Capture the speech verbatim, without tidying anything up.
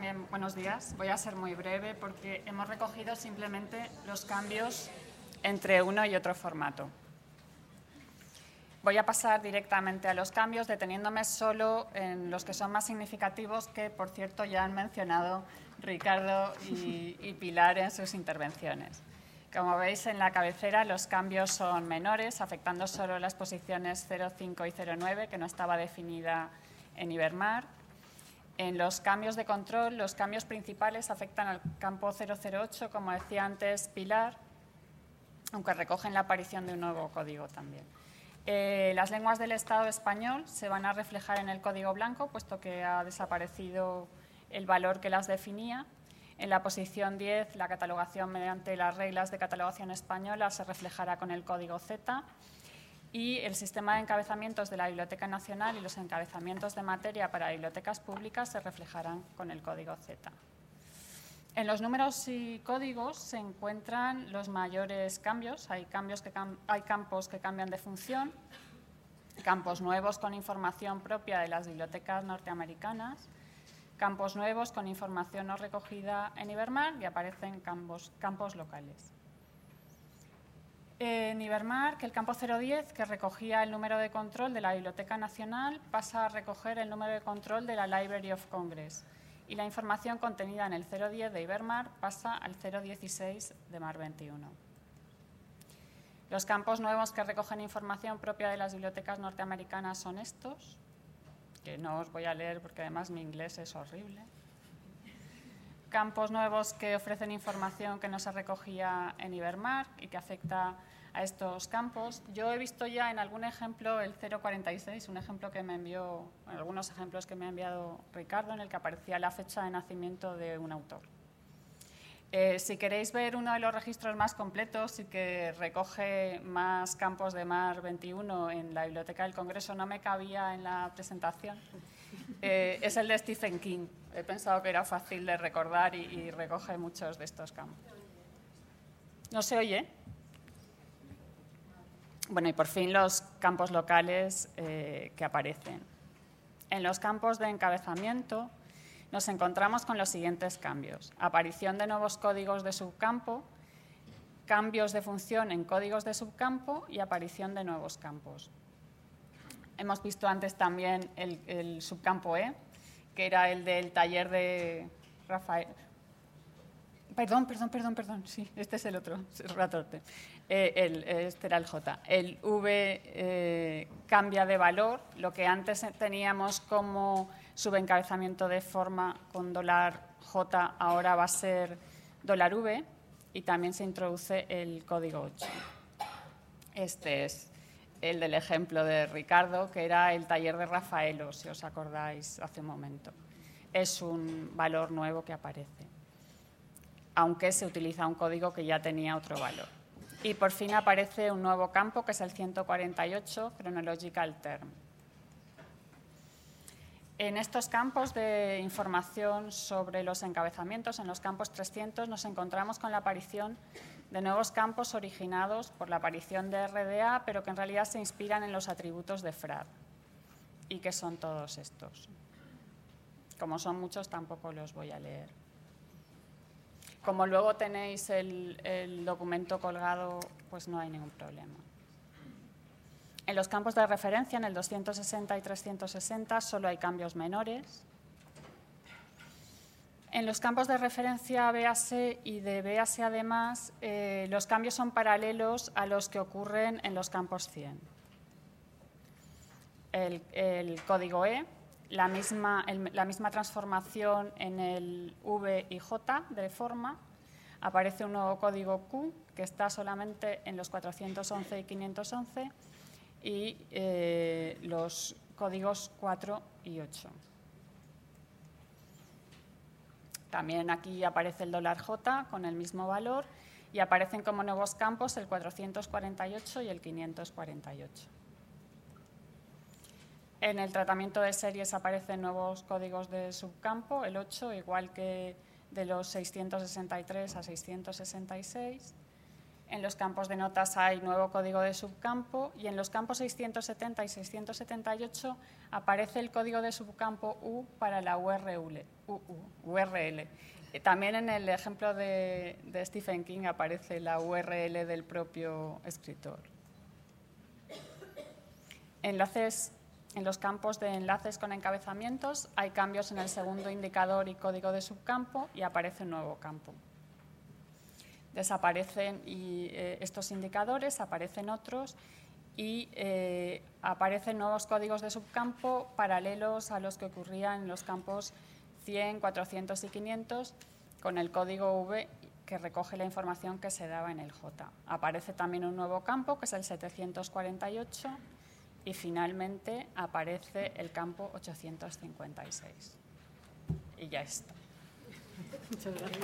también buenos días. Voy a ser muy breve porque hemos recogido simplemente los cambios entre uno y otro formato. Voy a pasar directamente a los cambios, deteniéndome solo en los que son más significativos, que, por cierto, ya han mencionado Ricardo y, y Pilar en sus intervenciones. Como veis en la cabecera, los cambios son menores, afectando solo las posiciones cero cinco y cero nueve, que no estaba definida en Ibermar. En los cambios de control, los cambios principales afectan al campo cero cero ocho, como decía antes Pilar, aunque recogen la aparición de un nuevo código también. Eh, las lenguas del Estado español se van a reflejar en el código blanco, puesto que ha desaparecido el valor que las definía. En la posición diez, la catalogación mediante las reglas de catalogación española se reflejará con el código Z. Y el sistema de encabezamientos de la Biblioteca Nacional y los encabezamientos de materia para bibliotecas públicas se reflejarán con el código Z. En los números y códigos se encuentran los mayores cambios. Hay, cambios que cam hay campos que cambian de función, campos nuevos con información propia de las bibliotecas norteamericanas, campos nuevos con información no recogida en Ibermar y aparecen campos, campos locales. En Ibermar, que el campo cero diez, que recogía el número de control de la Biblioteca Nacional, pasa a recoger el número de control de la Library of Congress, y la información contenida en el cero diez de Ibermar pasa al cero dieciséis de Mar veintiuno. Los campos nuevos que recogen información propia de las bibliotecas norteamericanas son estos, que no os voy a leer porque además mi inglés es horrible. Campos nuevos que ofrecen información que no se recogía en Ibermar y que afecta a estos campos. Yo he visto ya en algún ejemplo el cero cuarenta y seis, un ejemplo que me envió, algunos ejemplos que me ha enviado Ricardo, en el que aparecía la fecha de nacimiento de un autor. Eh, si queréis ver uno de los registros más completos y que recoge más campos de Mar veintiuno en la Biblioteca del Congreso, no me cabía en la presentación, eh, es el de Stephen King. He pensado que era fácil de recordar y, y recoge muchos de estos campos. ¿No se oye? Bueno, y por fin los campos locales eh, que aparecen. En los campos de encabezamiento nos encontramos con los siguientes cambios: aparición de nuevos códigos de subcampo, cambios de función en códigos de subcampo y aparición de nuevos campos. Hemos visto antes también el, el subcampo E, que era el del taller de Rafael. Perdón, perdón, perdón, perdón, sí, este es el otro, es Ratorte. Eh, el, este era el J. El V eh, cambia de valor, lo que antes teníamos como subencabezamiento de forma con dólar J, ahora va a ser dólar V, y también se introduce el código ocho. Este es el del ejemplo de Ricardo, que era el taller de Rafaelo, si os acordáis hace un momento. Es un valor nuevo que aparece, aunque se utiliza un código que ya tenía otro valor. Y por fin aparece un nuevo campo, que es el ciento cuarenta y ocho, Chronological Term. En estos campos de información sobre los encabezamientos, en los campos trescientos, nos encontramos con la aparición de nuevos campos originados por la aparición de R D A, pero que en realidad se inspiran en los atributos de F R A D. ¿Y qué son todos estos? Como son muchos, tampoco los voy a leer. Como luego tenéis el, el documento colgado, pues no hay ningún problema. En los campos de referencia, en el doscientos sesenta y trescientos sesenta, solo hay cambios menores. En los campos de referencia B A S E y de B A S E además, eh, los cambios son paralelos a los que ocurren en los campos cien. El, el código E, la misma, el, la misma transformación en el V y J de forma. Aparece un nuevo código Q que está solamente en los cuatrocientos once y quinientos once y eh, los códigos cuatro y ocho. También aquí aparece el dólar J con el mismo valor y aparecen como nuevos campos el cuatrocientos cuarenta y ocho y el quinientos cuarenta y ocho. En el tratamiento de series aparecen nuevos códigos de subcampo, el ocho, igual que de los seiscientos sesenta y tres a seiscientos sesenta y seis. En los campos de notas hay nuevo código de subcampo y en los campos seiscientos setenta y seiscientos setenta y ocho aparece el código de subcampo U para la U R L. U R L. También en el ejemplo de, de Stephen King aparece la U R L del propio escritor. Enlaces, en los campos de enlaces con encabezamientos hay cambios en el segundo indicador y código de subcampo y aparece un nuevo campo. Desaparecen y, eh, estos indicadores, aparecen otros y eh, aparecen nuevos códigos de subcampo paralelos a los que ocurrían en los campos cien, cuatrocientos y quinientos con el código V que recoge la información que se daba en el J. Aparece también un nuevo campo que es el setecientos cuarenta y ocho y finalmente aparece el campo ochocientos cincuenta y seis. Y ya está. Muchas gracias.